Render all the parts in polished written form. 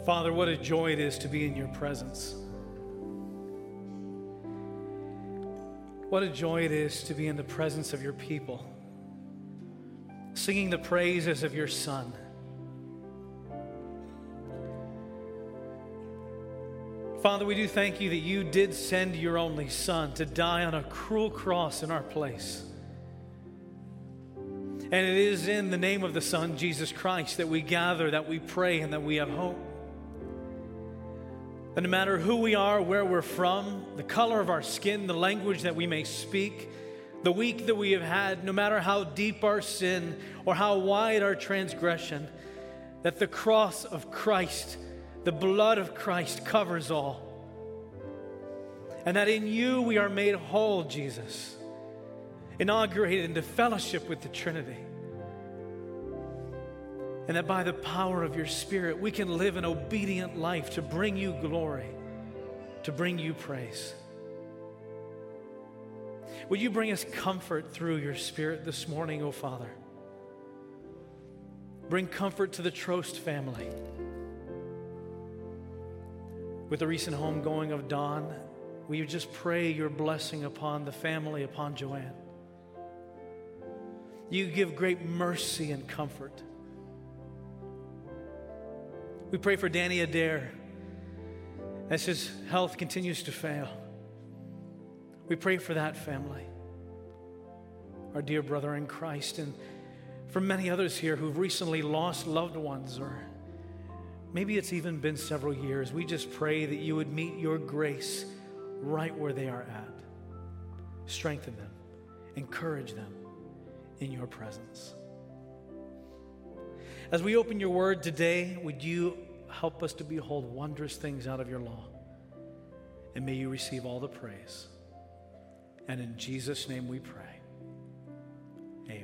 Father, what a joy it is to be in your presence. What a joy it is to be in the presence of your people, singing the praises of your Son. Father, we do thank you that you did send your only Son to die on a cruel cross in our place. And it is in the name of the Son, Jesus Christ, that we gather, that we pray, and that we have hope. And no matter who we are, where we're from, the color of our skin, the language that we may speak, the week that we have had, no matter how deep our sin or how wide our transgression, that the cross of Christ, the blood of Christ covers all. And that in you we are made whole, Jesus, inaugurated into fellowship with the Trinity. And that by the power of your Spirit, we can live an obedient life to bring you glory, to bring you praise. Would you bring us comfort through your Spirit this morning, O Father? Bring comfort to the Trost family. With the recent homegoing of Dawn, will you just pray your blessing upon the family, upon Joanne? You give great mercy and comfort. We pray for Danny Adair as his health continues to fail. We pray for that family, our dear brother in Christ, and for many others here who've recently lost loved ones, or maybe it's even been several years. We just pray that you would meet your grace right where they are at. Strengthen them, encourage them in your presence. As we open your word today, would you help us to behold wondrous things out of your law? And may you receive all the praise. And in Jesus' name we pray. Amen.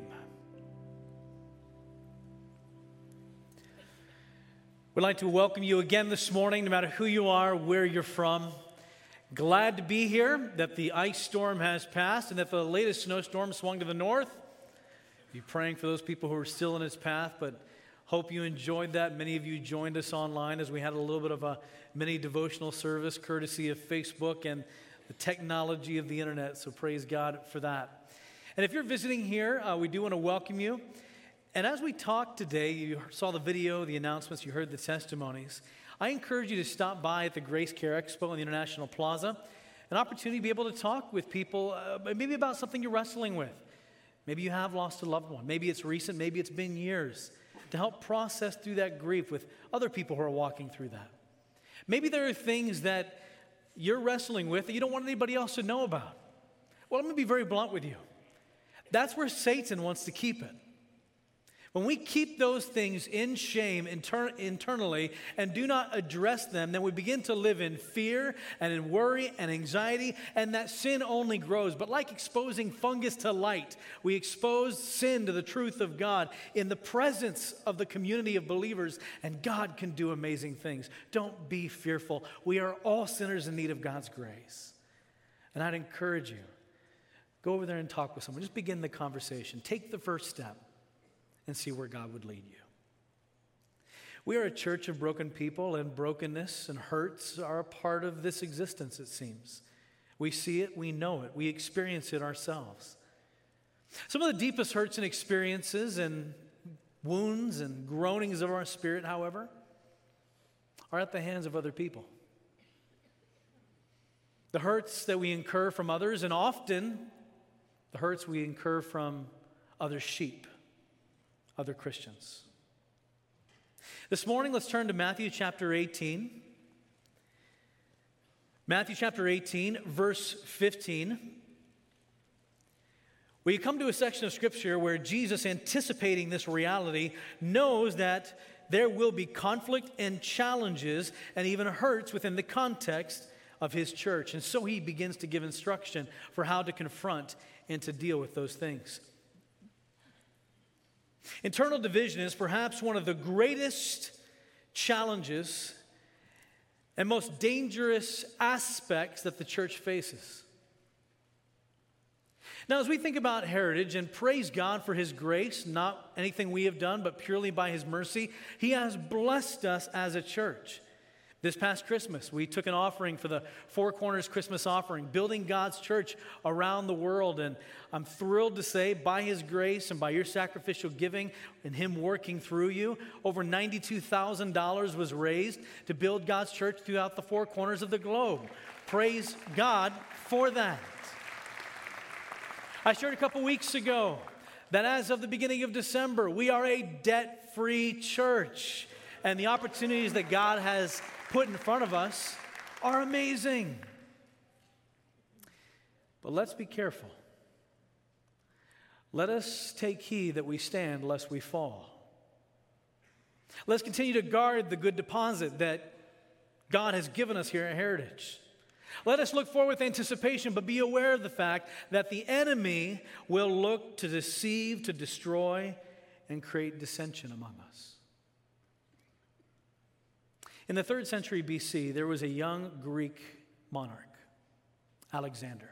We'd like to welcome you again this morning, no matter who you are, where you're from. Glad to be here, that the ice storm has passed and that the latest snowstorm swung to the north. Be praying for those people who are still in its path, but hope you enjoyed that. Many of you joined us online as we had a little bit of a mini devotional service courtesy of Facebook and the technology of the internet, so praise God for that. And if you're visiting here, we do want to welcome you. And as we talk today, you saw the video, the announcements, you heard the testimonies. I encourage you to stop by at the Grace Care Expo in the International Plaza, an opportunity to be able to talk with people, maybe about something you're wrestling with. Maybe you have lost a loved one. Maybe it's recent. Maybe it's been years. To help process through that grief with other people who are walking through that. Maybe there are things that you're wrestling with that you don't want anybody else to know about. Well, I'm going to be very blunt with you. That's where Satan wants to keep it. When we keep those things in shame internally and do not address them, then we begin to live in fear and in worry and anxiety, and that sin only grows. But like exposing fungus to light, we expose sin to the truth of God in the presence of the community of believers, and God can do amazing things. Don't be fearful. We are all sinners in need of God's grace. And I'd encourage you, go over there and talk with someone. Just begin the conversation. Take the first step and see where God would lead you. We are a church of broken people, and brokenness and hurts are a part of this existence, it seems. We see it, we know it, we experience it ourselves. Some of the deepest hurts and experiences and wounds and groanings of our spirit, however, are at the hands of other people. The hurts that we incur from others, and often the hurts we incur from other sheep, other Christians. This morning, let's turn to Matthew chapter 18. Matthew chapter 18, verse 15. We come to a section of Scripture where Jesus, anticipating this reality, knows that there will be conflict and challenges and even hurts within the context of his church. And so he begins to give instruction for how to confront and to deal with those things. Internal division is perhaps one of the greatest challenges and most dangerous aspects that the church faces. Now, as we think about heritage and praise God for his grace, not anything we have done, but purely by his mercy, he has blessed us as a church. This past Christmas, we took an offering for the Four Corners Christmas offering, building God's church around the world. And I'm thrilled to say, by His grace and by your sacrificial giving and Him working through you, over $92,000 was raised to build God's church throughout the four corners of the globe. Praise God for that. I shared a couple weeks ago that as of the beginning of December, we are a debt-free church. And the opportunities that God has put in front of us are amazing. But let's be careful. Let us take heed that we stand lest we fall. Let's continue to guard the good deposit that God has given us here at Heritage. Let us look forward with anticipation, but be aware of the fact that the enemy will look to deceive, to destroy, and create dissension among us. In the 3rd century BC, there was a young Greek monarch, Alexander.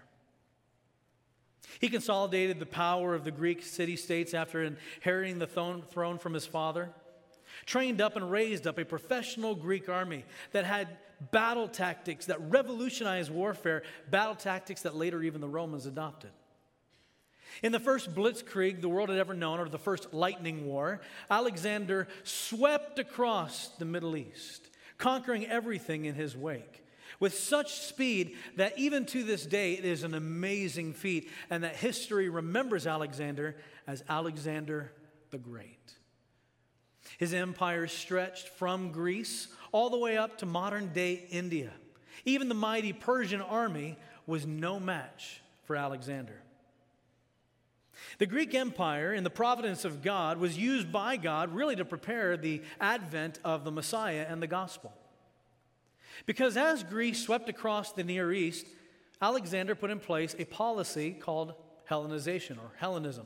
He consolidated the power of the Greek city-states after inheriting the throne from his father, trained up and raised up a professional Greek army that had battle tactics that revolutionized warfare, battle tactics that later even the Romans adopted. In the first blitzkrieg the world had ever known, or the first lightning war, Alexander swept across the Middle East, conquering everything in his wake with such speed that even to this day it is an amazing feat, and that history remembers Alexander as Alexander the Great. His empire stretched from Greece all the way up to modern-day India. Even the mighty Persian army was no match for Alexander. The Greek Empire, in the providence of God, was used by God really to prepare the advent of the Messiah and the gospel. Because as Greece swept across the Near East, Alexander put in place a policy called Hellenization, or Hellenism.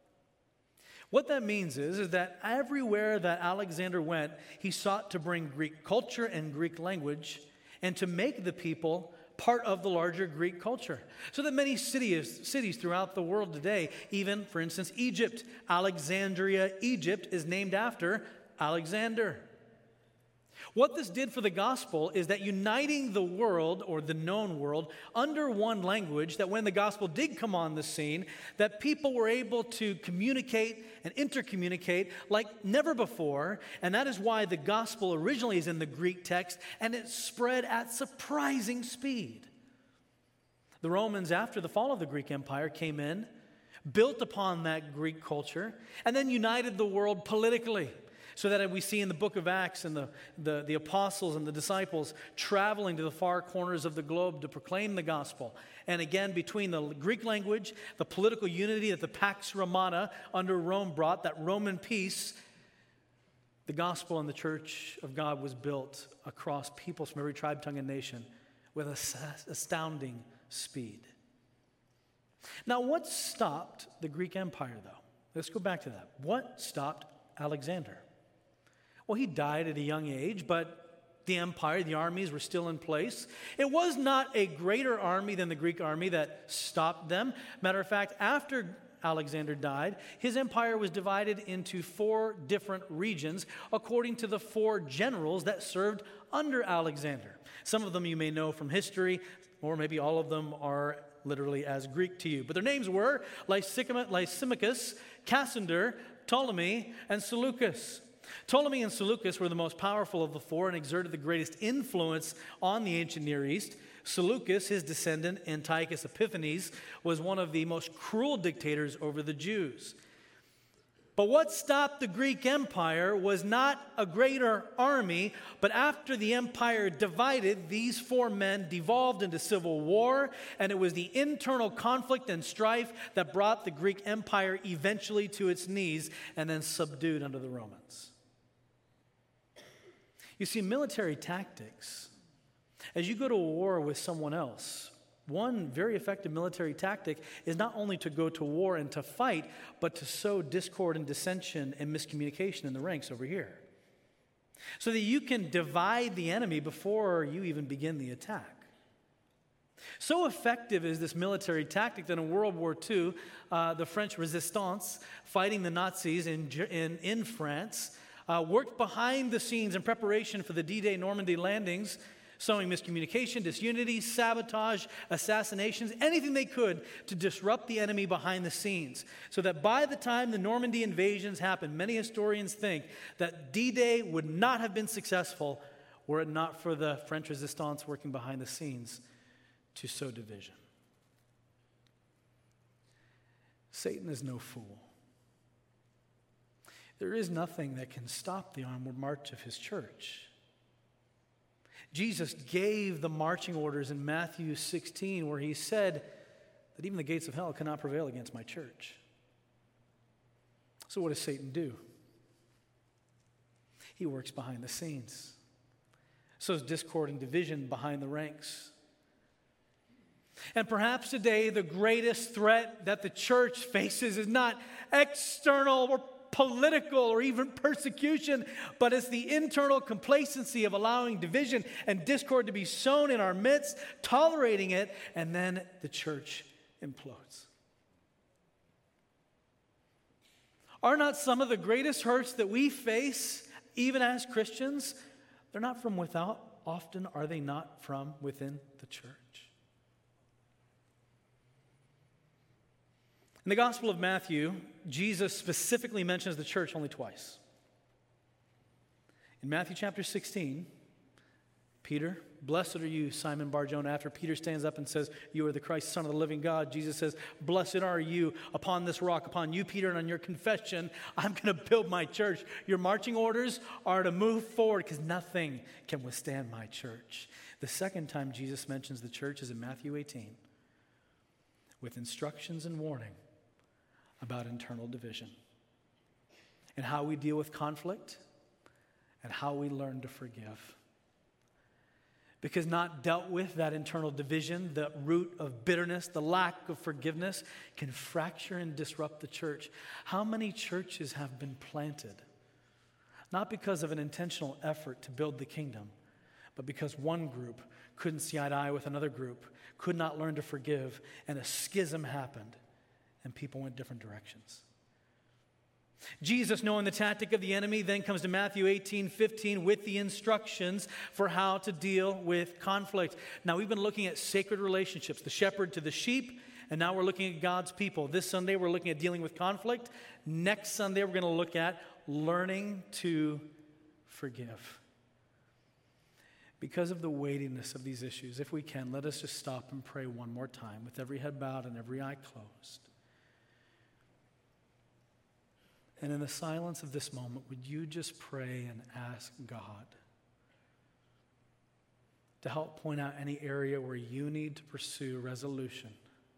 What that means is that everywhere that Alexander went, he sought to bring Greek culture and Greek language and to make the people part of the larger Greek culture. So that many cities throughout the world today, even, for instance, Egypt, Alexandria, Egypt, is named after Alexander. What this did for the gospel is that uniting the world, or the known world, under one language, that when the gospel did come on the scene, that people were able to communicate and intercommunicate like never before. And that is why the gospel originally is in the Greek text, and it spread at surprising speed. The Romans, after the fall of the Greek Empire, came in, built upon that Greek culture, and then united the world politically. So that we see in the book of Acts and the apostles and the disciples traveling to the far corners of the globe to proclaim the gospel. And again, between the Greek language, the political unity that the Pax Romana under Rome brought, that Roman peace, the gospel and the church of God was built across peoples from every tribe, tongue, and nation with astounding speed. Now, what stopped the Greek Empire, though? Let's go back to that. What stopped Alexander? Well, he died at a young age, but the empire, the armies were still in place. It was not a greater army than the Greek army that stopped them. Matter of fact, after Alexander died, his empire was divided into 4 different regions according to the 4 generals that served under Alexander. Some of them you may know from history, or maybe all of them are literally as Greek to you. But their names were Lysimachus, Cassander, Ptolemy, and Seleucus. Ptolemy and Seleucus were the most powerful of the 4 and exerted the greatest influence on the ancient Near East. Seleucus, his descendant, Antiochus Epiphanes, was one of the most cruel dictators over the Jews. But what stopped the Greek Empire was not a greater army, but after the empire divided, these 4 men devolved into civil war, and it was the internal conflict and strife that brought the Greek Empire eventually to its knees and then subdued under the Romans. You see, military tactics, as you go to war with someone else, one very effective military tactic is not only to go to war and to fight, but to sow discord and dissension and miscommunication in the ranks over here, so that you can divide the enemy before you even begin the attack. So effective is this military tactic that in World War II, the French resistance, fighting the Nazis in France, worked behind the scenes in preparation for the D-Day Normandy landings, sowing miscommunication, disunity, sabotage, assassinations, anything they could to disrupt the enemy behind the scenes. So that by the time the Normandy invasions happened, many historians think that D-Day would not have been successful were it not for the French resistance working behind the scenes to sow division. Satan is no fool. There is nothing that can stop the onward march of his church. Jesus gave the marching orders in Matthew 16, where he said that even the gates of hell cannot prevail against my church. So what does Satan do? He works behind the scenes. Sows discord and division behind the ranks. And perhaps today the greatest threat that the church faces is not external or political or even persecution, but it's the internal complacency of allowing division and discord to be sown in our midst, tolerating it, and then the church implodes. Are not some of the greatest hurts that we face, even as Christians, they're not from without? Often are they not from within the church? In the Gospel of Matthew, Jesus specifically mentions the church only twice. In Matthew chapter 16, Peter, blessed are you, Simon Bar-Jonah. After Peter stands up and says, you are the Christ, Son of the living God, Jesus says, blessed are you upon this rock, upon you, Peter, and on your confession, I'm going to build my church. Your marching orders are to move forward because nothing can withstand my church. The second time Jesus mentions the church is in Matthew 18 with instructions and warning about internal division and how we deal with conflict and how we learn to forgive. Because not dealt with, that internal division, the root of bitterness, the lack of forgiveness, can fracture and disrupt the church. How many churches have been planted? Not because of an intentional effort to build the kingdom, but because one group couldn't see eye to eye with another group, could not learn to forgive, and a schism happened. And people went different directions. Jesus, knowing the tactic of the enemy, then comes to Matthew 18:15 with the instructions for how to deal with conflict. Now, we've been looking at sacred relationships, the shepherd to the sheep, and now we're looking at God's people. This Sunday, we're looking at dealing with conflict. Next Sunday, we're going to look at learning to forgive. Because of the weightiness of these issues, if we can, let us just stop and pray one more time with every head bowed and every eye closed. And in the silence of this moment, would you just pray and ask God to help point out any area where you need to pursue resolution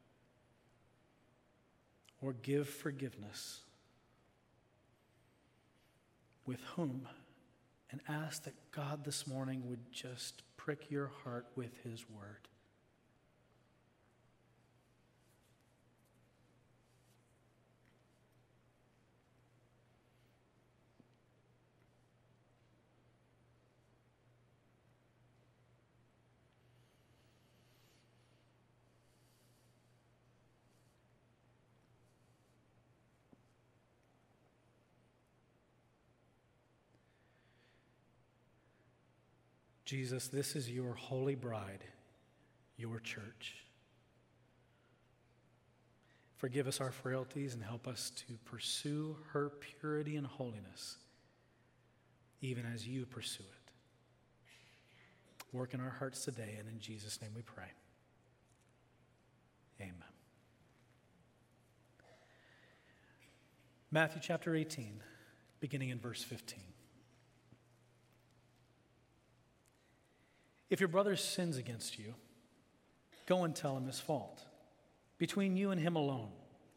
or give forgiveness? With whom? And ask that God this morning would just prick your heart with his word. Jesus, this is your holy bride, your church. Forgive us our frailties and help us to pursue her purity and holiness, even as you pursue it. Work in our hearts today, and in Jesus' name we pray. Amen. Matthew chapter 18, beginning in verse 15. If your brother sins against you, go and tell him his fault, between you and him alone.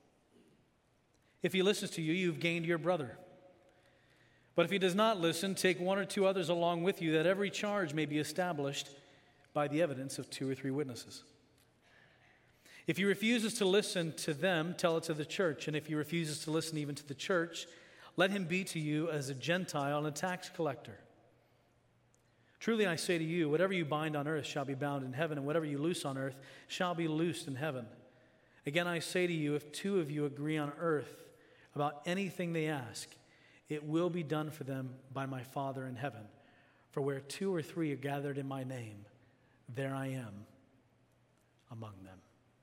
If he listens to you, you've gained your brother. But if he does not listen, take one or two others along with you, that every charge may be established by the evidence of 2 or 3 witnesses. If he refuses to listen to them, tell it to the church. And if he refuses to listen even to the church, let him be to you as a Gentile and a tax collector. Truly I say to you, whatever you bind on earth shall be bound in heaven, and whatever you loose on earth shall be loosed in heaven. Again I say to you, if 2 of you agree on earth about anything they ask, it will be done for them by my Father in heaven. For where 2 or 3 are gathered in my name, there I am among them.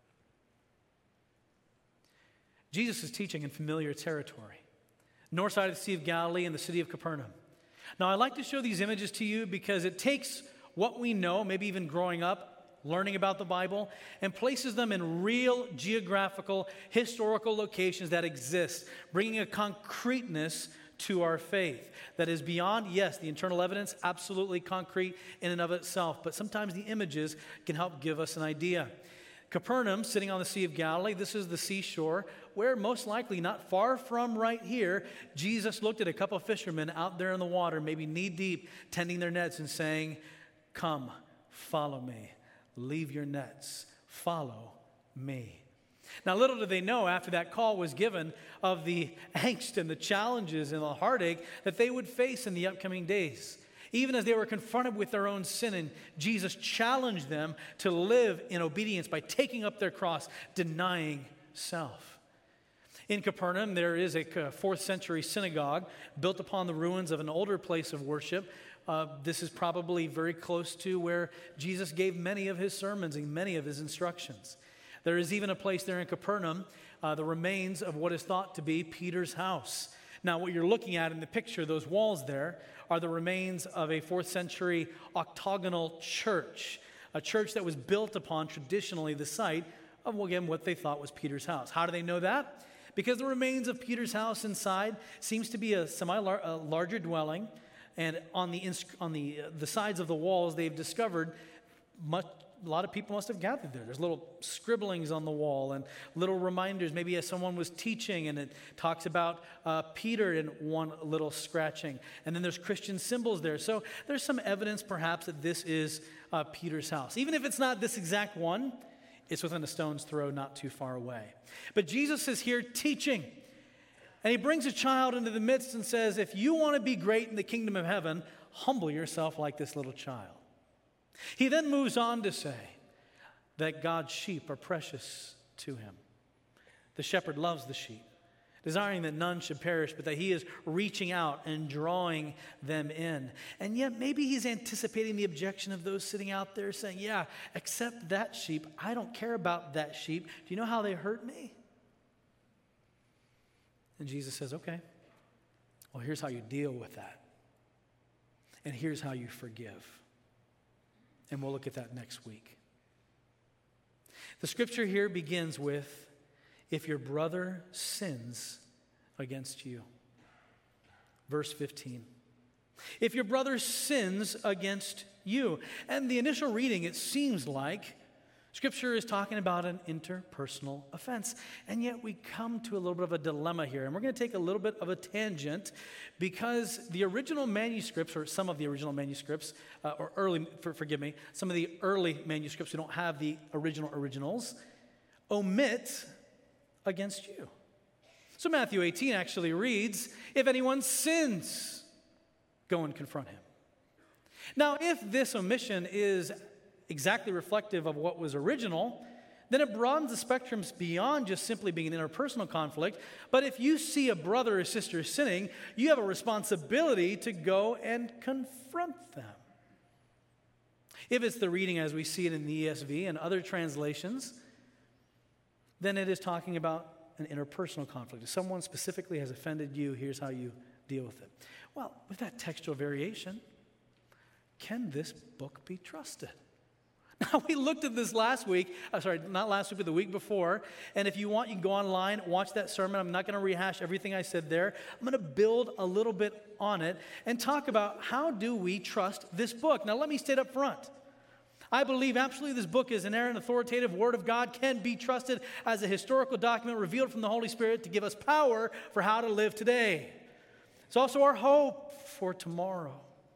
Jesus is teaching in familiar territory, north side of the Sea of Galilee and the city of Capernaum. Now, I like to show these images to you because it takes what we know, maybe even growing up, learning about the Bible, and places them in real geographical, historical locations that exist, bringing a concreteness to our faith that is beyond, yes, the internal evidence, absolutely concrete in and of itself, but sometimes the images can help give us an idea. Capernaum, sitting on the Sea of Galilee, this is the seashore, where most likely, not far from right here, Jesus looked at a couple of fishermen out there in the water, maybe knee-deep, tending their nets and saying, "Come, follow me. Leave your nets. Follow me." Now, little did they know after that call was given of the angst and the challenges and the heartache that they would face in the upcoming days. Even as they were confronted with their own sin, and Jesus challenged them to live in obedience by taking up their cross, denying self. In Capernaum, there is a 4th century synagogue built upon the ruins of an older place of worship. This is probably very close to where Jesus gave many of his sermons and many of his instructions. There is even a place there in Capernaum, the remains of what is thought to be Peter's house. Now, what you're looking at in the picture, those walls there, are the remains of a 4th century octagonal church, a church that was built upon traditionally the site of, again, what they thought was Peter's house. How do they know that? Because the remains of Peter's house inside seems to be a larger dwelling, and on the sides of the walls, they've discovered a lot of people must have gathered there. There's little scribblings on the wall and little reminders, maybe as someone was teaching, and it talks about Peter in one little scratching. And then there's Christian symbols there. So there's some evidence perhaps that this is Peter's house. Even if it's not this exact one, it's within a stone's throw, not too far away. But Jesus is here teaching. And he brings a child into the midst and says, if you want to be great in the kingdom of heaven, humble yourself like this little child. He then moves on to say that God's sheep are precious to him. The shepherd loves the sheep, desiring that none should perish, but that he is reaching out and drawing them in. And yet maybe he's anticipating the objection of those sitting out there saying, yeah, except that sheep. I don't care about that sheep. Do you know how they hurt me? And Jesus says, okay, well, here's how you deal with that. And here's how you forgive. And we'll look at that next week. The scripture here begins with, if your brother sins against you. Verse 15. If your brother sins against you. And the initial reading, it seems like Scripture is talking about an interpersonal offense. And yet we come to a little bit of a dilemma here. And we're going to take a little bit of a tangent because the original manuscripts, or some of the original manuscripts, some of the early manuscripts who don't have the originals, omit against you. So Matthew 18 actually reads, if anyone sins, go and confront him. Now, if this omission is exactly reflective of what was original, then it broadens the spectrums beyond just simply being an interpersonal conflict. But if you see a brother or sister sinning, you have a responsibility to go and confront them. If it's the reading as we see it in the ESV and other translations, then it is talking about an interpersonal conflict. If someone specifically has offended you, here's how you deal with it. Well, with that textual variation, can this book be trusted? Now, we looked at this last week, not last week, but the week before, and if you want, you can go online, watch that sermon. I'm not going to rehash everything I said there. I'm going to build a little bit on it and talk about how do we trust this book. Now, let me state up front. I believe absolutely this book is an inerrant, authoritative Word of God, can be trusted as a historical document revealed from the Holy Spirit to give us power for how to live today. It's also our hope for tomorrow.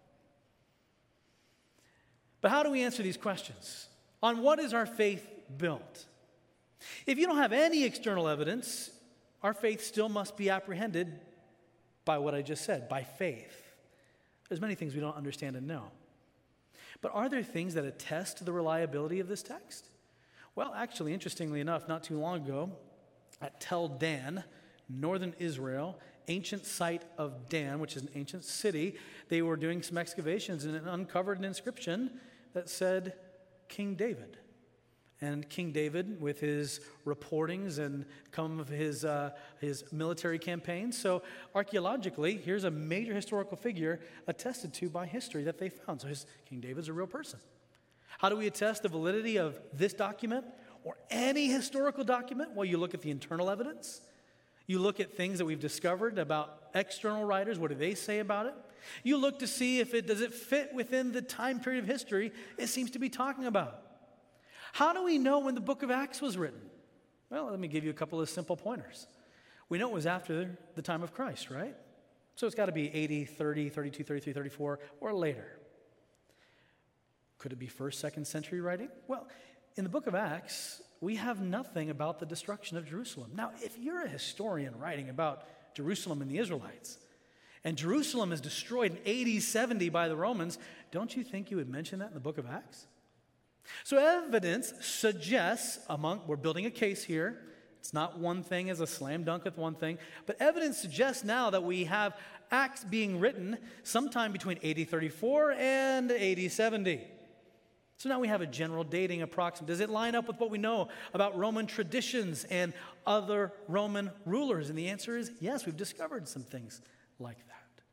But how do we answer these questions? On what is our faith built? If you don't have any external evidence, our faith still must be apprehended by what I just said, by faith. There's many things we don't understand and know. But are there things that attest to the reliability of this text? Well, actually, interestingly enough, not too long ago, at Tel Dan, northern Israel, ancient site of Dan, which is an ancient city. They were doing some excavations and uncovered an inscription that said King David. And King David, with his reportings and some of his military campaigns. So archaeologically, here's a major historical figure attested to by history that they found. So King David's a real person. How do we attest the validity of this document or any historical document? Well, you look at the internal evidence. You look at things that we've discovered about external writers. What do they say about it? You look to see if does it fit within the time period of history it seems to be talking about. How do we know when the book of Acts was written? Well, let me give you a couple of simple pointers. We know it was after the time of Christ, right? So it's got to be 80, 30, 32, 33, 34, or later. Could it be 1st, 2nd century writing? Well, in the book of Acts, we have nothing about the destruction of Jerusalem. Now, if you're a historian writing about Jerusalem and the Israelites, and Jerusalem is destroyed in AD 70 by the Romans, don't you think you would mention that in the book of Acts? So evidence suggests, we're building a case here. It's not one thing as a slam dunk with one thing, but evidence suggests now that we have Acts being written sometime between AD 34 and AD 70. So now we have a general dating approximate. Does it line up with what we know about Roman traditions and other Roman rulers? And the answer is yes, we've discovered some things like that.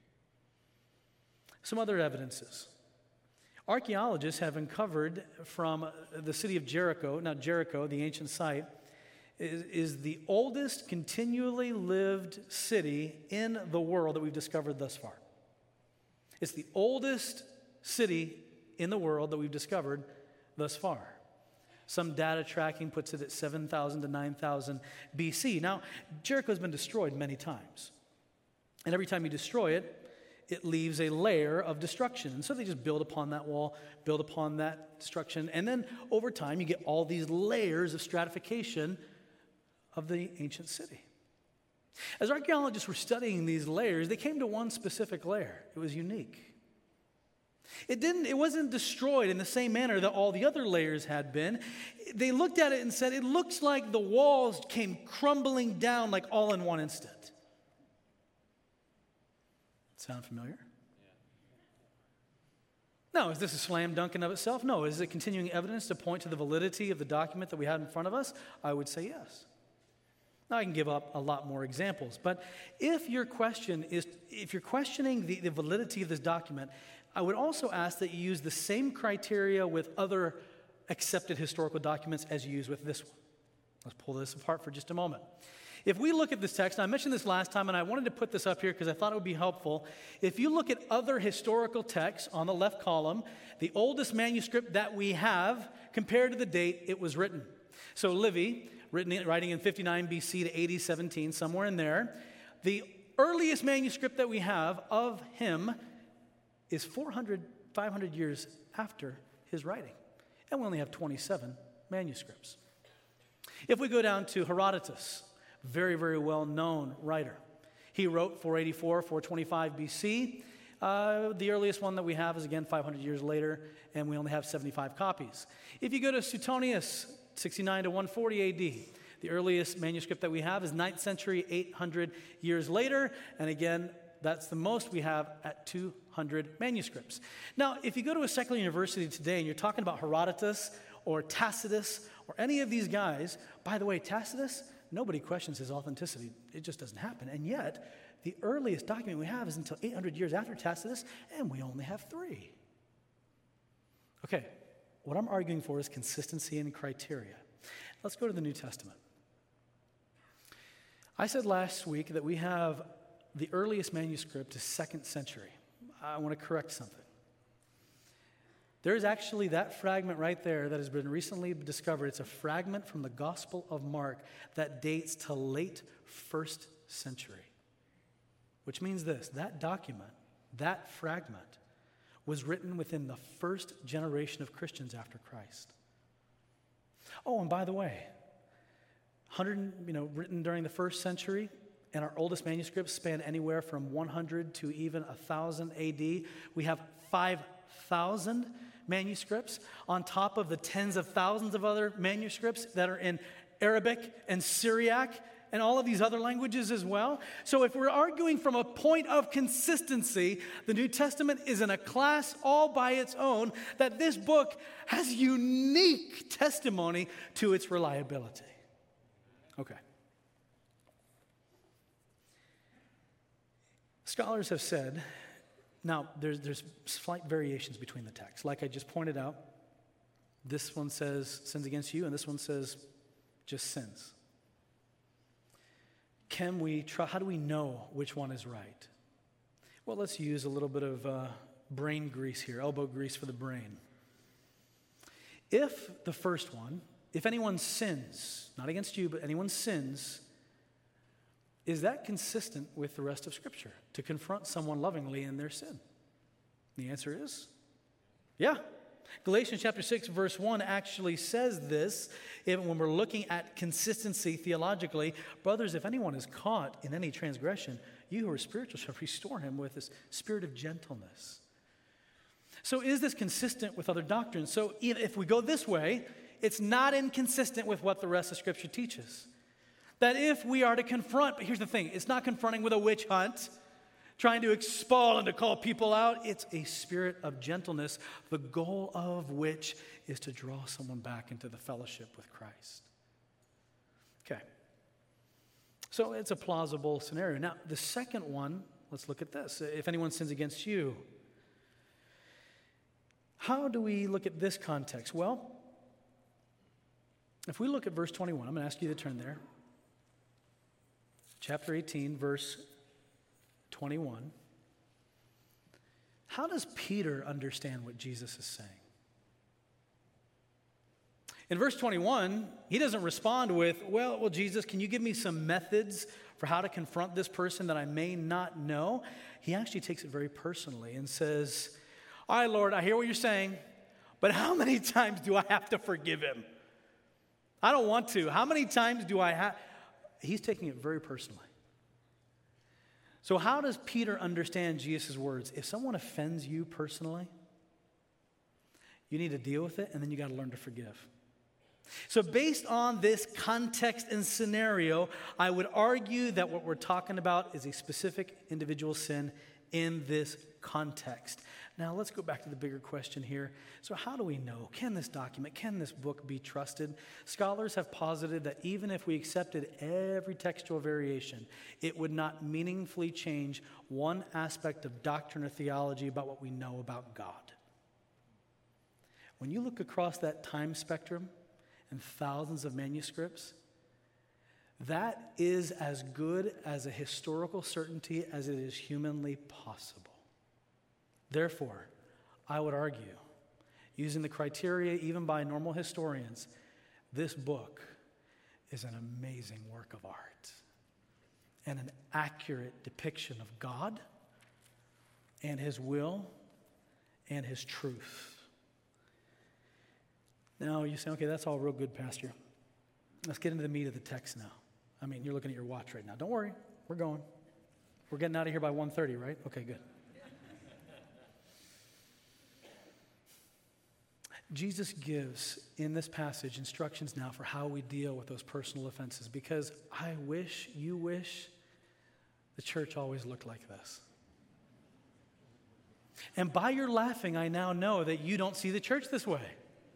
Some other evidences. Archaeologists have uncovered from the city of Jericho. Now, Jericho, the ancient site, is the oldest continually lived city in the world that we've discovered thus far. It's the oldest city in the world that we've discovered thus far. Some data tracking puts it at 7,000 to 9,000 BC. Now, Jericho's been destroyed many times. And every time you destroy it, it leaves a layer of destruction. And so they just build upon that wall, build upon that destruction. And then over time, you get all these layers of stratification of the ancient city. As archaeologists were studying these layers, they came to one specific layer. It was unique. It wasn't destroyed in the same manner that all the other layers had been. They looked at it and said, it looks like the walls came crumbling down like all in one instant. Sound familiar? No. Is this a slam dunk in of itself? No. Is it continuing evidence to point to the validity of the document that we had in front of us? I would say yes. Now, I can give up a lot more examples, but if you're questioning the validity of this document, I would also ask that you use the same criteria with other accepted historical documents as you use with this one. Let's pull this apart for just a moment. If we look at this text, and I mentioned this last time, and I wanted to put this up here because I thought it would be helpful. If you look at other historical texts on the left column, the oldest manuscript that we have compared to the date it was written. So Livy, writing in 59 BC to AD 17, somewhere in there. The earliest manuscript that we have of him is 500 years after his writing. And we only have 27 manuscripts. If we go down to Herodotus, very, very well-known writer. He wrote 484, 425 BC. The earliest one that we have is, again, 500 years later, and we only have 75 copies. If you go to Suetonius, 69 to 140 AD, the earliest manuscript that we have is 9th century, 800 years later, and again, that's the most we have at 200 manuscripts. Now, if you go to a secular university today and you're talking about Herodotus or Tacitus or any of these guys, by the way, Tacitus, nobody questions his authenticity. It just doesn't happen. And yet, the earliest document we have is until 800 years after Tacitus, and we only have 3. Okay, what I'm arguing for is consistency and criteria. Let's go to the New Testament. I said last week that we have the earliest manuscript is 2nd century. I want to correct something. There is actually that fragment right there that has been recently discovered. It's a fragment from the Gospel of Mark that dates to late 1st century. Which means this, that document, that fragment, was written within the first generation of Christians after Christ. Oh, and by the way, written during the 1st century, and our oldest manuscripts span anywhere from 100 to even 1,000 AD. We have 5,000 manuscripts on top of the tens of thousands of other manuscripts that are in Arabic and Syriac and all of these other languages as well. So if we're arguing from a point of consistency, the New Testament is in a class all by its own, that this book has unique testimony to its reliability. Okay. Scholars have said, now there's slight variations between the texts. Like I just pointed out, this one says sins against you, and this one says just sins. How do we know which one is right? Well, let's use a little bit of brain grease here, elbow grease for the brain. If the first one, if anyone sins, not against you, but anyone sins, is that consistent with the rest of Scripture, to confront someone lovingly in their sin? The answer is, yeah. Galatians chapter 6, verse 1 actually says this, even when we're looking at consistency theologically. Brothers, if anyone is caught in any transgression, you who are spiritual shall restore him with this spirit of gentleness. So is this consistent with other doctrines? So if we go this way, it's not inconsistent with what the rest of Scripture teaches. That if we are to confront, but here's the thing, it's not confronting with a witch hunt, trying to expel and to call people out. It's a spirit of gentleness, the goal of which is to draw someone back into the fellowship with Christ. Okay. So it's a plausible scenario. Now, the second one, let's look at this. If anyone sins against you, how do we look at this context? Well, if we look at verse 21, I'm going to ask you to turn there. Chapter 18, verse 21. How does Peter understand what Jesus is saying? In verse 21, he doesn't respond with, well, Jesus, can you give me some methods for how to confront this person that I may not know? He actually takes it very personally and says, all right, Lord, I hear what you're saying, but how many times do I have to forgive him? I don't want to. How many times do I have? He's taking it very personally. So how does Peter understand Jesus' words? If someone offends you personally, you need to deal with it, and then you got to learn to forgive. So based on this context and scenario, I would argue that what we're talking about is a specific individual sin in this context. Now let's go back to the bigger question here. So how do we know? Can this book be trusted? Scholars have posited that even if we accepted every textual variation, it would not meaningfully change one aspect of doctrine or theology about what we know about God. When you look across that time spectrum and thousands of manuscripts, that is as good as a historical certainty as it is humanly possible. Therefore, I would argue, using the criteria even by normal historians, this book is an amazing work of art and an accurate depiction of God and His will and His truth. Now, you say, okay, that's all real good, Pastor. Let's get into the meat of the text now. I mean, you're looking at your watch right now. Don't worry, we're going. We're getting out of here by 1:30, right? Okay, good. Jesus gives in this passage instructions now for how we deal with those personal offenses, because you wish the church always looked like this. And by your laughing, I now know that you don't see the church this way.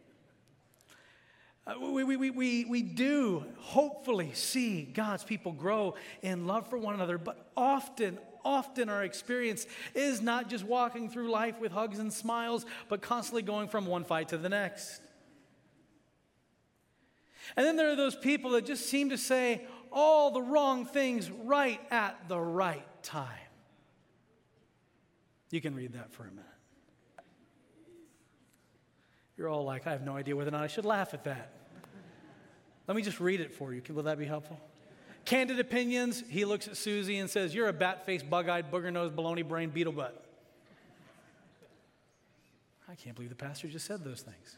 We do hopefully see God's people grow in love for one another, but often our experience is not just walking through life with hugs and smiles, but constantly going from one fight to the next. And then there are those people that just seem to say all the wrong things right at the right time. You can read that for a minute. You're all like, I have no idea whether or not I should laugh at that. Let me just read it for you. Will that be helpful? Candid opinions, he looks at Susie and says, you're a bat-faced, bug-eyed, booger-nosed, baloney-brained beetle butt. I can't believe the pastor just said those things.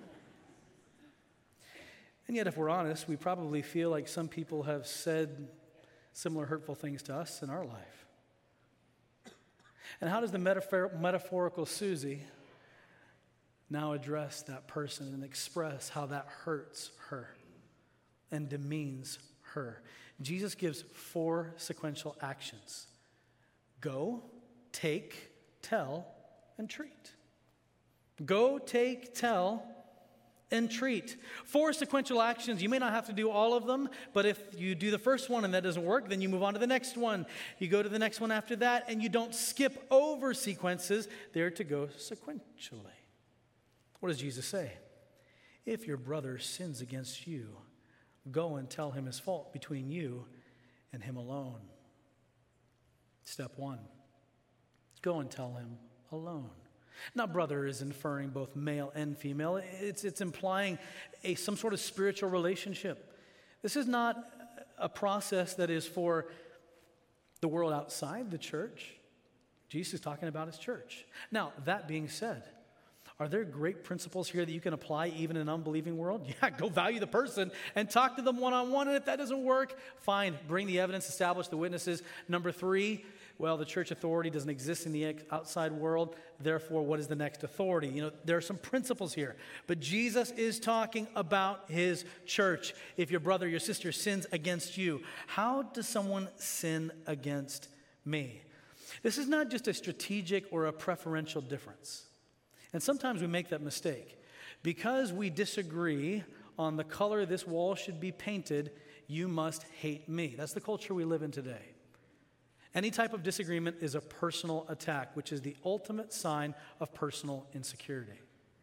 And yet, if we're honest, we probably feel like some people have said similar hurtful things to us in our life. And how does the metaphorical Susie now address that person and express how that hurts her and demeans her. Jesus gives 4 sequential actions: go, take, tell, and treat. Go, take, tell, and treat. 4 sequential actions. You may not have to do all of them, but if you do the first one and that doesn't work, then you move on to the next one. You go to the next one after that, and you don't skip over sequences. They're to go sequentially. What does Jesus say? If your brother sins against you, go and tell him his fault between you and him alone. Step 1, go and tell him alone. Now, brother is inferring both male and female. It's implying some sort of spiritual relationship. This is not a process that is for the world outside the church. Jesus is talking about his church. Now, that being said, are there great principles here that you can apply even in an unbelieving world? Yeah, go value the person and talk to them one-on-one. And if that doesn't work, fine, bring the evidence, establish the witnesses. Number 3, well, the church authority doesn't exist in the outside world. Therefore, what is the next authority? You know, there are some principles here. But Jesus is talking about his church. If your brother or your sister sins against you, how does someone sin against me? This is not just a strategic or a preferential difference. And sometimes we make that mistake. Because we disagree on the color this wall should be painted, you must hate me. That's the culture we live in today. Any type of disagreement is a personal attack, which is the ultimate sign of personal insecurity.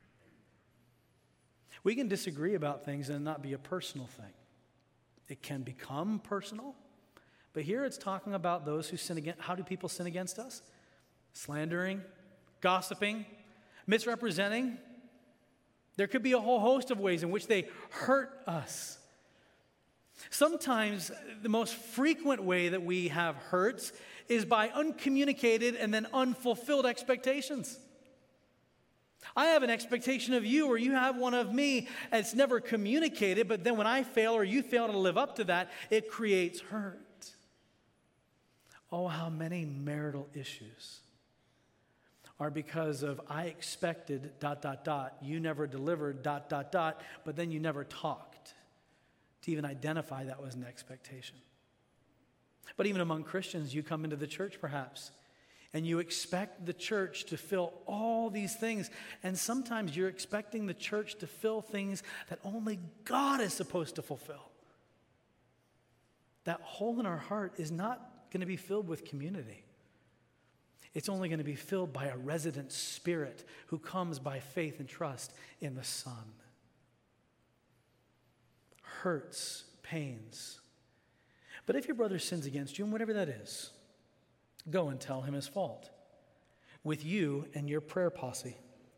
We can disagree about things and not be a personal thing. It can become personal, but here it's talking about those who sin against. How do people sin against us? Slandering, gossiping, misrepresenting. There could be a whole host of ways in which they hurt us. Sometimes the most frequent way that we have hurts is by uncommunicated and then unfulfilled expectations. I have an expectation of you or you have one of me, and it's never communicated, but then when I fail or you fail to live up to that, it creates hurt. Oh, how many marital issues are because of I expected ... you never delivered ... but then you never talked to even identify that was an expectation. But even among Christians, you come into the church perhaps, and you expect the church to fill all these things, and sometimes you're expecting the church to fill things that only God is supposed to fulfill. That hole in our heart is not going to be filled with community. It's only going to be filled by a resident spirit who comes by faith and trust in the Son. Hurts, pains. But if your brother sins against you, and whatever that is, go and tell him his fault with you and your prayer posse.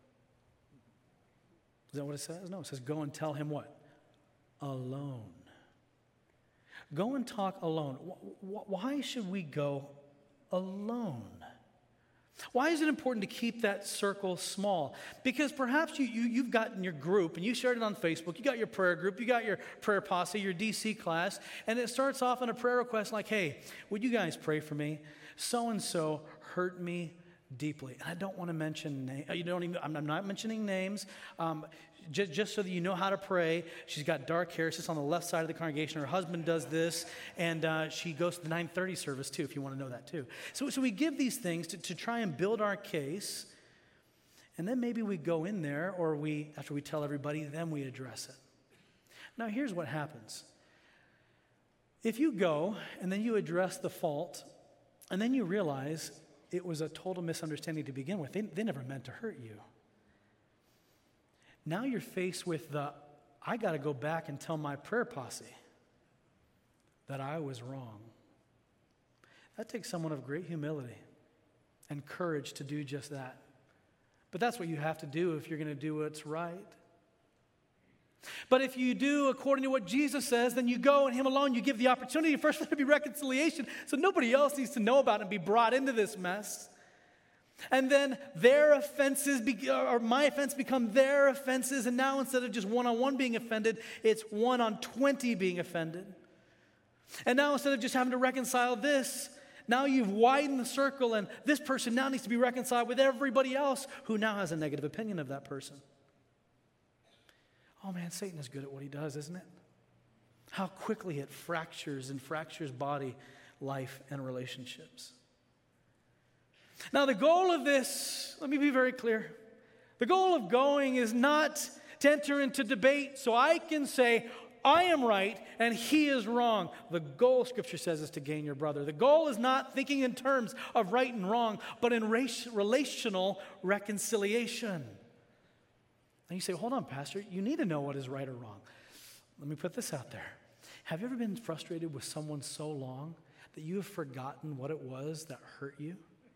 Is that what it says? No, it says go and tell him what? Alone. Go and talk alone. Why should we go alone? Why is it important to keep that circle small? Because perhaps you've gotten your group and you shared it on Facebook. You got your prayer group. You got your prayer posse, your DC class. And it starts off in a prayer request like, hey, would you guys pray for me? So-and-so hurt me deeply. And I don't want to mention names. I'm not mentioning names. Just so that you know how to pray. She's got dark hair, sits on the left side of the congregation. Her husband does this, and she goes to the 9:30 service too, if you want to know that too. So we give these things to try and build our case, and then maybe we go in there, or after we tell everybody, then we address it. Now here's what happens. If you go, and then you address the fault, and then you realize it was a total misunderstanding to begin with. They never meant to hurt you. Now you're faced with I got to go back and tell my prayer posse that I was wrong. That takes someone of great humility and courage to do just that. But that's what you have to do if you're going to do what's right. But if you do according to what Jesus says, then you go and him alone, you give the opportunity first for there to be reconciliation so nobody else needs to know about it and be brought into this mess. And then their offenses, or my offense become their offenses. And now instead of just one-on-one being offended, it's 1 on 20 being offended. And now instead of just having to reconcile this, now you've widened the circle and this person now needs to be reconciled with everybody else who now has a negative opinion of that person. Oh man, Satan is good at what he does, isn't it? How quickly it fractures body, life, and relationships. Now, the goal of this, let me be very clear. The goal of going is not to enter into debate so I can say, I am right and he is wrong. The goal, Scripture says, is to gain your brother. The goal is not thinking in terms of right and wrong, but in relational reconciliation. And you say, hold on, Pastor, you need to know what is right or wrong. Let me put this out there. Have you ever been frustrated with someone so long that you have forgotten what it was that hurt you?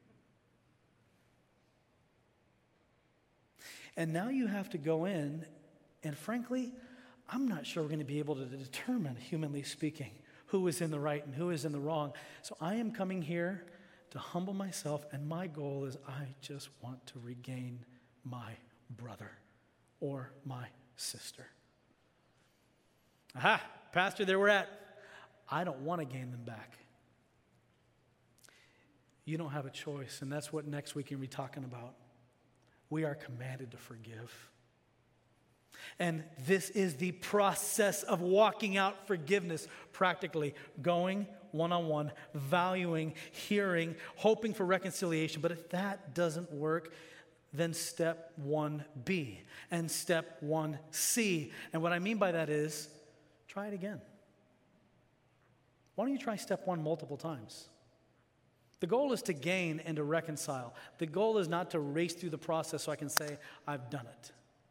And now you have to go in, and frankly, I'm not sure we're going to be able to determine, humanly speaking, who is in the right and who is in the wrong. So I am coming here to humble myself, and my goal is I just want to regain my brother or my sister. Aha, Pastor, there we're at. I don't want to gain them back. You don't have a choice, and that's what next week we'll be talking about. We are commanded to forgive. And this is the process of walking out forgiveness practically, going one-on-one, valuing, hearing, hoping for reconciliation. But if that doesn't work, then step 1B and step 1C. And what I mean by that is, try it again. Why don't you try step 1 multiple times? The goal is to gain and to reconcile. The goal is not to race through the process so I can say, I've done it.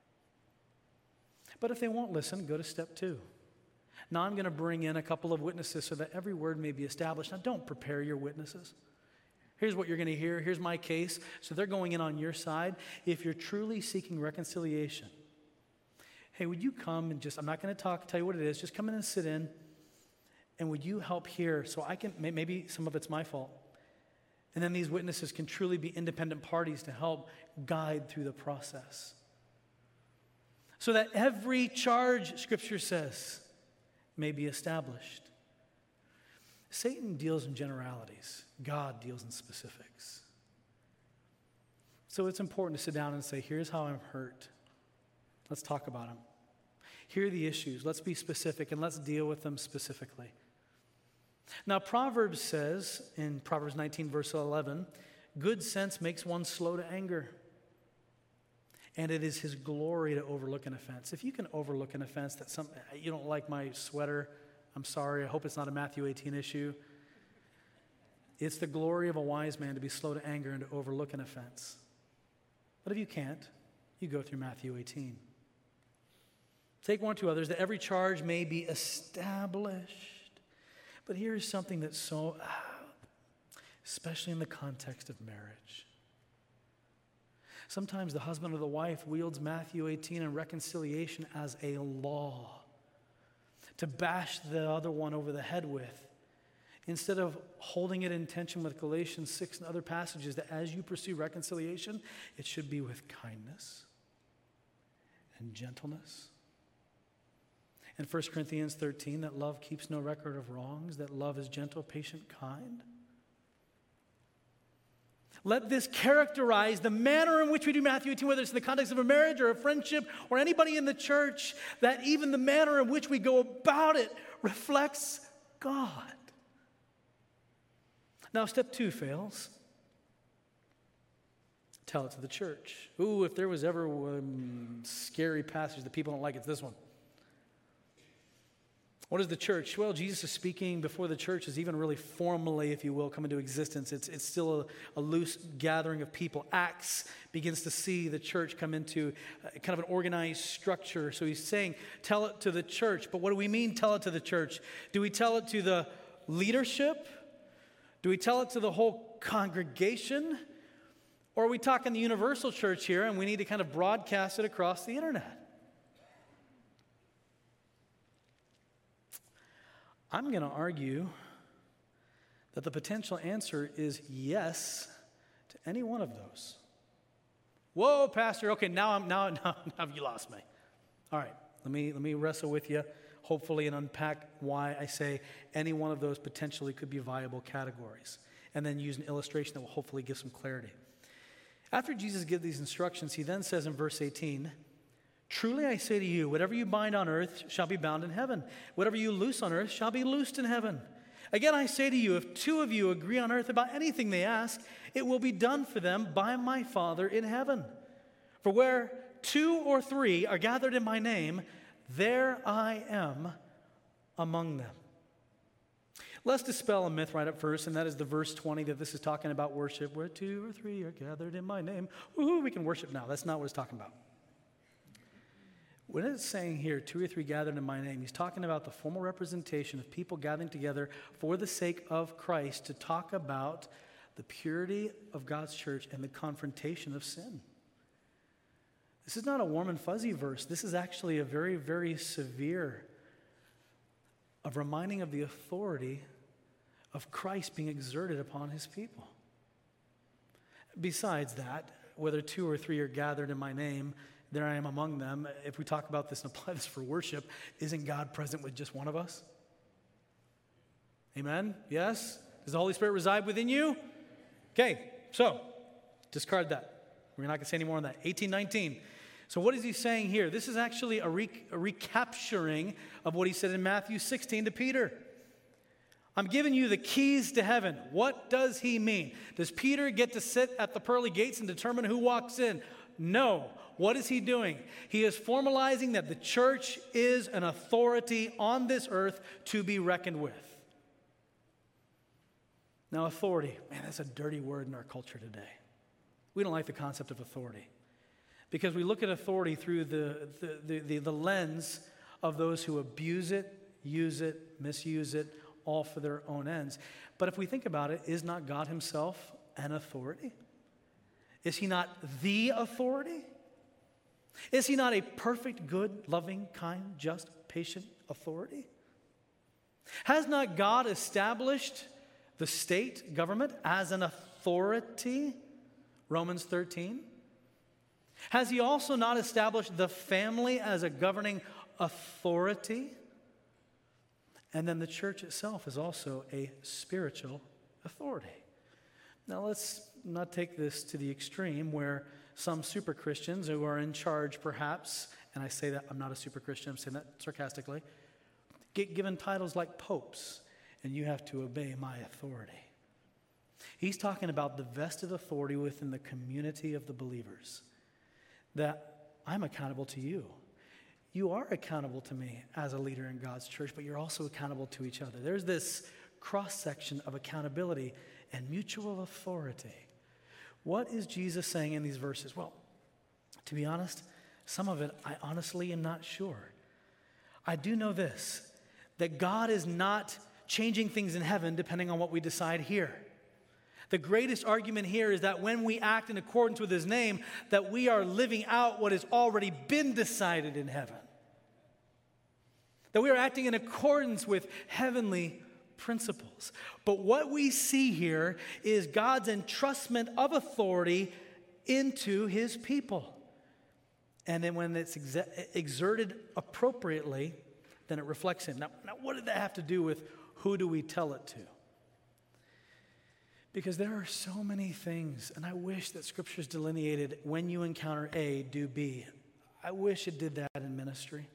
But if they won't listen, go to step 2. Now I'm going to bring in a couple of witnesses so that every word may be established. Now don't prepare your witnesses. Here's what you're going to hear. Here's my case. So they're going in on your side. If you're truly seeking reconciliation, hey, would you come and I'm not going to tell you what it is. Just come in and sit in. And would you help here so I can, maybe some of it's my fault. And then these witnesses can truly be independent parties to help guide through the process. So that every charge, Scripture says, may be established. Satan deals in generalities. God deals in specifics. So it's important to sit down and say, here's how I'm hurt. Let's talk about them. Here are the issues. Let's be specific and let's deal with them specifically. Now, Proverbs says in Proverbs 19, verse 11, good sense makes one slow to anger, and it is his glory to overlook an offense. If you can overlook an offense that you don't like my sweater, I'm sorry, I hope it's not a Matthew 18 issue. It's the glory of a wise man to be slow to anger and to overlook an offense. But if you can't, you go through Matthew 18. Take 1 or 2 others, that every charge may be established. But here's something that's so, especially in the context of marriage. Sometimes the husband or the wife wields Matthew 18 and reconciliation as a law to bash the other one over the head with, instead of holding it in tension with Galatians 6 and other passages that as you pursue reconciliation, it should be with kindness and gentleness. In 1 Corinthians 13, that love keeps no record of wrongs, that love is gentle, patient, kind. Let this characterize the manner in which we do Matthew 18, whether it's in the context of a marriage or a friendship or anybody in the church, that even the manner in which we go about it reflects God. Now, step 2 fails. Tell it to the church. Ooh, if there was ever a scary passage that people don't like, it's this one. What is the church? Well, Jesus is speaking before the church is even really formally, if you will, come into existence. It's still a loose gathering of people. Acts begins to see the church come into kind of an organized structure. So he's saying, tell it to the church. But what do we mean, tell it to the church? Do we tell it to the leadership? Do we tell it to the whole congregation? Or are we talking the universal church here and we need to kind of broadcast it across the internet? I'm going to argue that the potential answer is yes to any one of those. Whoa, Pastor, okay, now you lost me. All right, let me wrestle with you, hopefully, and unpack why I say any one of those potentially could be viable categories, and then use an illustration that will hopefully give some clarity. After Jesus gives these instructions, he then says in verse 18, Truly I say to you, whatever you bind on earth shall be bound in heaven. Whatever you loose on earth shall be loosed in heaven. Again, I say to you, if two of you agree on earth about anything they ask, it will be done for them by my Father in heaven. For where two or three are gathered in my name, there I am among them. Let's dispel a myth right up first, and that is the verse 20 that this is talking about worship. Where two or three are gathered in my name, woohoo, we can worship now. That's not what it's talking about. When it's saying here, two or three gathered in my name, he's talking about the formal representation of people gathering together for the sake of Christ to talk about the purity of God's church and the confrontation of sin. This is not a warm and fuzzy verse. This is actually a very, very severe of reminding of the authority of Christ being exerted upon his people. Besides that, whether two or three are gathered in my name, there I am among them. If we talk about this and apply this for worship, isn't God present with just one of us? Amen? Yes? Does the Holy Spirit reside within you? Okay, so discard that. We're not going to say any more on that. 18:19. So what is he saying here? This is actually a recapturing of what he said in Matthew 16 to Peter. I'm giving you the keys to heaven. What does he mean? Does Peter get to sit at the pearly gates and determine who walks in? No. What is he doing? He is formalizing that the church is an authority on this earth to be reckoned with. Now, authority, man, that's a dirty word in our culture today. We don't like the concept of authority because we look at authority through the lens of those who abuse it, use it, misuse it, all for their own ends. But if we think about it, is not God himself an authority? Is he not the authority? Is he not a perfect, good, loving, kind, just, patient authority? Has not God established the state government as an authority? Romans 13. Has he also not established the family as a governing authority? And then the church itself is also a spiritual authority. Now let's not take this to the extreme where some super Christians who are in charge perhaps, and I say that, I'm not a super Christian, I'm saying that sarcastically, get given titles like popes, and you have to obey my authority. He's talking about the vested authority within the community of the believers, that I'm accountable to you. You are accountable to me as a leader in God's church, but you're also accountable to each other. There's this cross-section of accountability and mutual authority. What is Jesus saying in these verses? Well, to be honest, some of it I honestly am not sure. I do know this, that God is not changing things in heaven depending on what we decide here. The greatest argument here is that when we act in accordance with his name, that we are living out what has already been decided in heaven. That we are acting in accordance with heavenly principles. But what we see here is God's entrustment of authority into his people. And then when it's exerted appropriately, then it reflects him. Now, what did that have to do with who do we tell it to? Because there are so many things, and I wish that Scripture's delineated when you encounter A, do B. I wish it did that in ministry.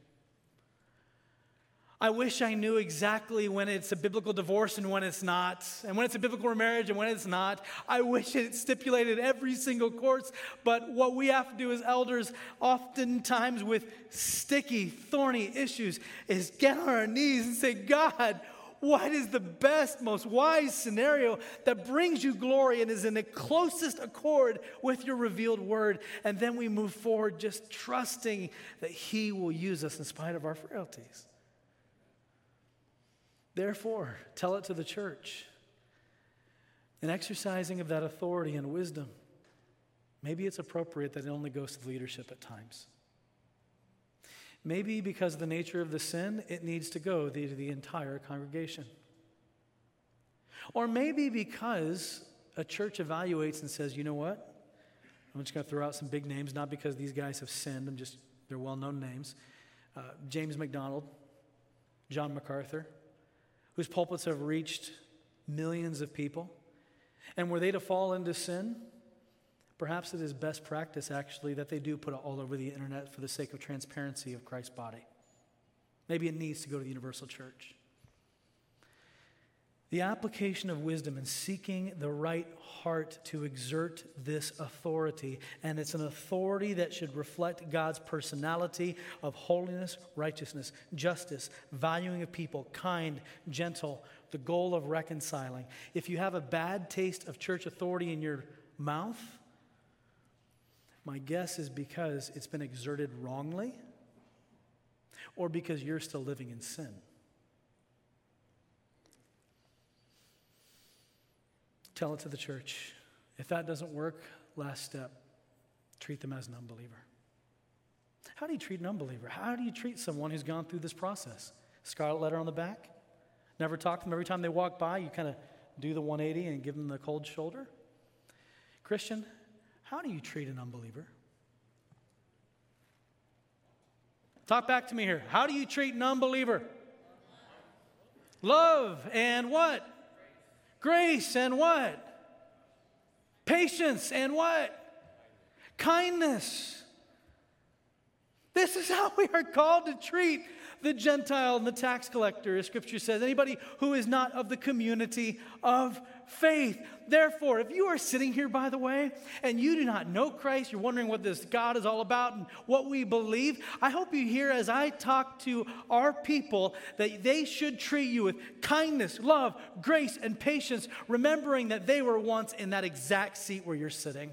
I wish I knew exactly when it's a biblical divorce and when it's not, and when it's a biblical marriage and when it's not. I wish it stipulated every single course, but what we have to do as elders, oftentimes with sticky, thorny issues, is get on our knees and say, God, what is the best, most wise scenario that brings you glory and is in the closest accord with your revealed word? And then we move forward just trusting that he will use us in spite of our frailties. Therefore, tell it to the church. In exercising of that authority and wisdom, maybe it's appropriate that it only goes to the leadership at times. Maybe because of the nature of the sin, it needs to go to the entire congregation. Or maybe because a church evaluates and says, you know what? I'm just going to throw out some big names, not because these guys have sinned, they're well-known names. James MacDonald, John MacArthur, whose pulpits have reached millions of people. And were they to fall into sin? Perhaps it is best practice, actually, that they do put it all over the internet for the sake of transparency of Christ's body. Maybe it needs to go to the universal church. The application of wisdom and seeking the right heart to exert this authority, and it's an authority that should reflect God's personality of holiness, righteousness, justice, valuing of people, kind, gentle, the goal of reconciling. If you have a bad taste of church authority in your mouth, my guess is because it's been exerted wrongly or because you're still living in sin. Tell it to the church. If that doesn't work, last step, treat them as an unbeliever. How do you treat an unbeliever? How do you treat someone who's gone through this process? Scarlet letter on the back? Never talk to them. Every time they walk by, you kind of do the 180 and give them the cold shoulder? Christian, how do you treat an unbeliever? Talk back to me here. How do you treat an unbeliever? Love and what? Grace and what? Patience and what? Kindness. This is how we are called to treat the Gentile and the tax collector, as Scripture says. Anybody who is not of the community of faith. Therefore, if you are sitting here, by the way, and you do not know Christ, you're wondering what this God is all about and what we believe, I hope you hear as I talk to our people that they should treat you with kindness, love, grace, and patience, remembering that they were once in that exact seat where you're sitting.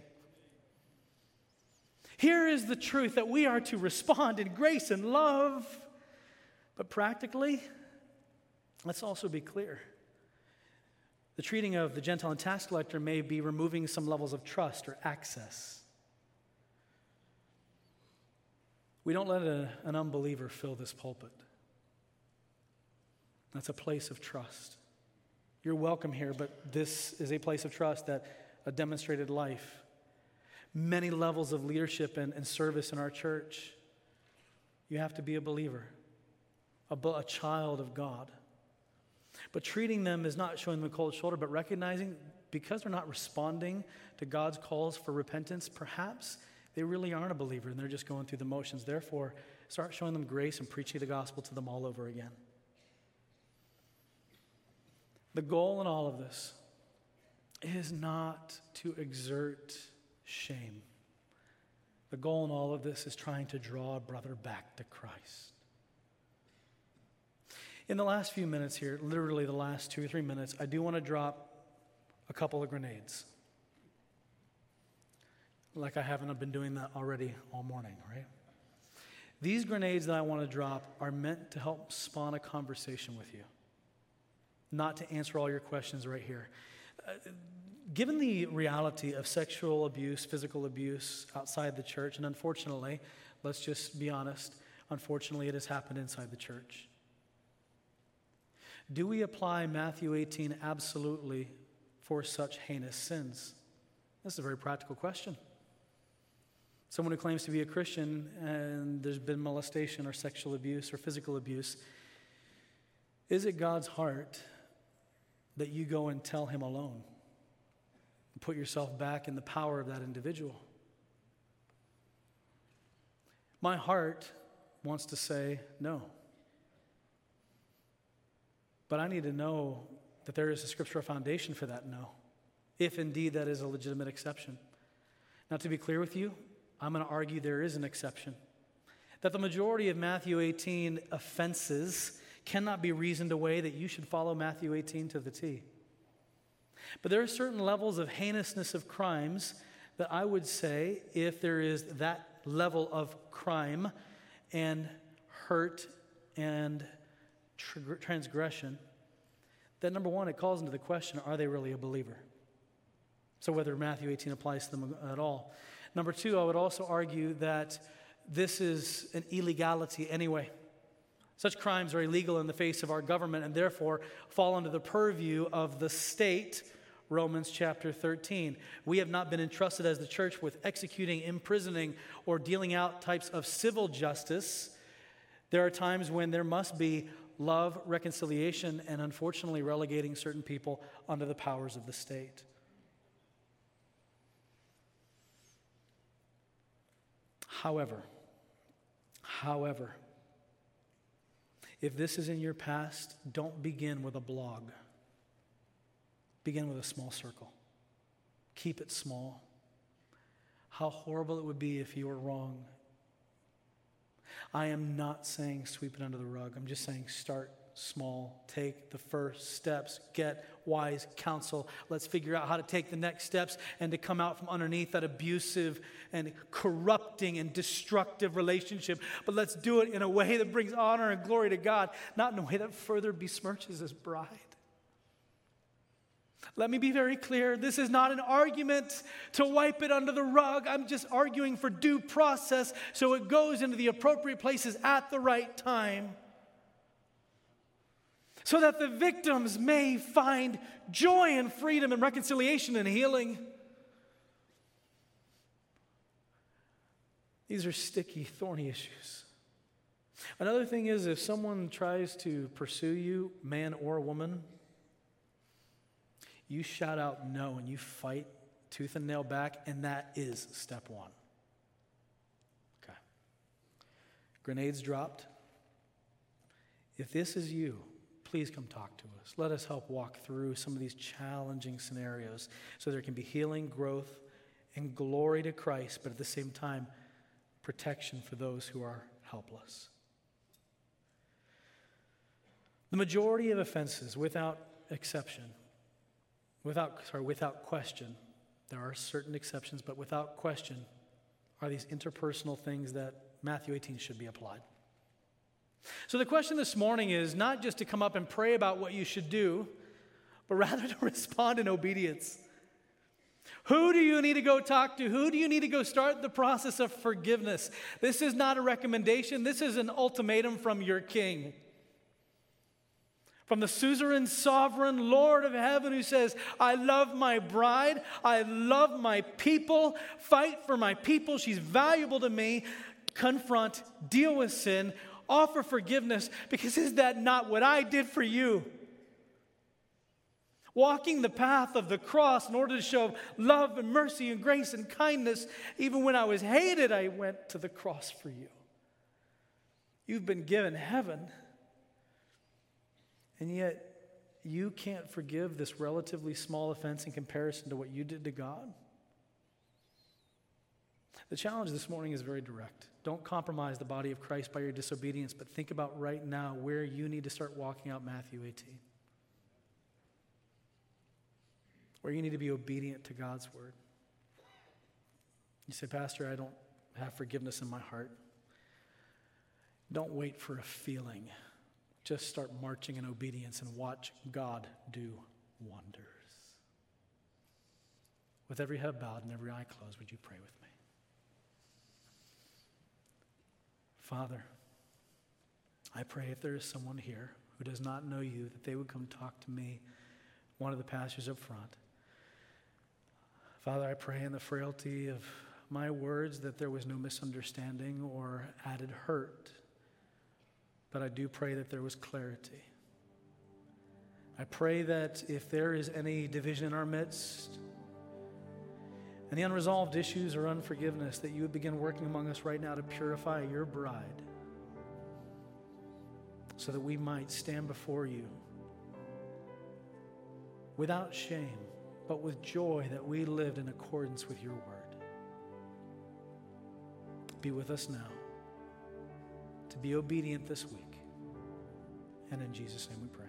Here is the truth that we are to respond in grace and love. But practically, let's also be clear. The treating of the Gentile and tax collector may be removing some levels of trust or access. We don't let an unbeliever fill this pulpit. That's a place of trust. You're welcome here, but this is a place of trust that a demonstrated life. Many levels of leadership and service in our church. You have to be a believer. A child of God. But treating them is not showing them a cold shoulder, but recognizing because they're not responding to God's calls for repentance, perhaps they really aren't a believer and they're just going through the motions. Therefore, start showing them grace and preaching the gospel to them all over again. The goal in all of this is not to exert shame. The goal in all of this is trying to draw a brother back to Christ. In the last few minutes here, literally the last 2 or 3 minutes, I do want to drop a couple of grenades. Like I haven't been doing that already all morning, right? These grenades that I want to drop are meant to help spawn a conversation with you, not to answer all your questions right here. Given the reality of sexual abuse, physical abuse outside the church, and unfortunately, let's just be honest, unfortunately it has happened inside the church. Do we apply Matthew 18 absolutely for such heinous sins? This is a very practical question. Someone who claims to be a Christian and there's been molestation or sexual abuse or physical abuse, is it God's heart that you go and tell him alone? And put yourself back in the power of that individual? My heart wants to say no. But I need to know that there is a scriptural foundation for that no, if indeed that is a legitimate exception. Now, to be clear with you, I'm going to argue there is an exception. That the majority of Matthew 18 offenses cannot be reasoned away that you should follow Matthew 18 to the T. But there are certain levels of heinousness of crimes that I would say, if there is that level of crime and hurt and transgression, that number one, it calls into the question, are they really a believer? So whether Matthew 18 applies to them at all. Number two, I would also argue that this is an illegality anyway. Such crimes are illegal in the face of our government and therefore fall under the purview of the state, Romans chapter 13. We have not been entrusted as the church with executing, imprisoning, or dealing out types of civil justice. There are times when there must be love, reconciliation, and unfortunately relegating certain people under the powers of the state. However, if this is in your past, don't begin with a blog. Begin with a small circle. Keep it small. How horrible it would be if you were wrong. I am not saying sweep it under the rug. I'm just saying start small. Take the first steps. Get wise counsel. Let's figure out how to take the next steps and to come out from underneath that abusive and corrupting and destructive relationship. But let's do it in a way that brings honor and glory to God, not in a way that further besmirches His bride. Let me be very clear. This is not an argument to wipe it under the rug. I'm just arguing for due process so it goes into the appropriate places at the right time, so that the victims may find joy and freedom and reconciliation and healing. These are sticky, thorny issues. Another thing is, if someone tries to pursue you, man or woman, you shout out no and you fight tooth and nail back, and that is step one. Okay. Grenades dropped. If this is you, please come talk to us. Let us help walk through some of these challenging scenarios so there can be healing, growth, and glory to Christ, but at the same time, protection for those who are helpless. The majority of offenses, without question, there are certain exceptions, but without question, are these interpersonal things that Matthew 18 should be applied. So the question this morning is not just to come up and pray about what you should do, but rather to respond in obedience. Who do you need to go talk to? Who do you need to go start the process of forgiveness? This is not a recommendation. This is an ultimatum from your King. From the suzerain, sovereign Lord of heaven who says, I love my bride. I love my people. Fight for my people. She's valuable to me. Confront, deal with sin, offer forgiveness, because is that not what I did for you? Walking the path of the cross in order to show love and mercy and grace and kindness. Even when I was hated, I went to the cross for you. You've been given heaven. And yet, you can't forgive this relatively small offense in comparison to what you did to God? The challenge this morning is very direct. Don't compromise the body of Christ by your disobedience, but think about right now where you need to start walking out Matthew 18. Where you need to be obedient to God's word. You say, Pastor, I don't have forgiveness in my heart. Don't wait for a feeling. Just start marching in obedience and watch God do wonders. With every head bowed and every eye closed, would you pray with me? Father, I pray if there is someone here who does not know you, that they would come talk to me, one of the pastors up front. Father, I pray in the frailty of my words that there was no misunderstanding or added hurt. But I do pray that there was clarity. I pray that if there is any division in our midst, any unresolved issues or unforgiveness, that you would begin working among us right now to purify your bride so that we might stand before you without shame, but with joy that we lived in accordance with your word. Be with us now to be obedient this week. And in Jesus' name we pray.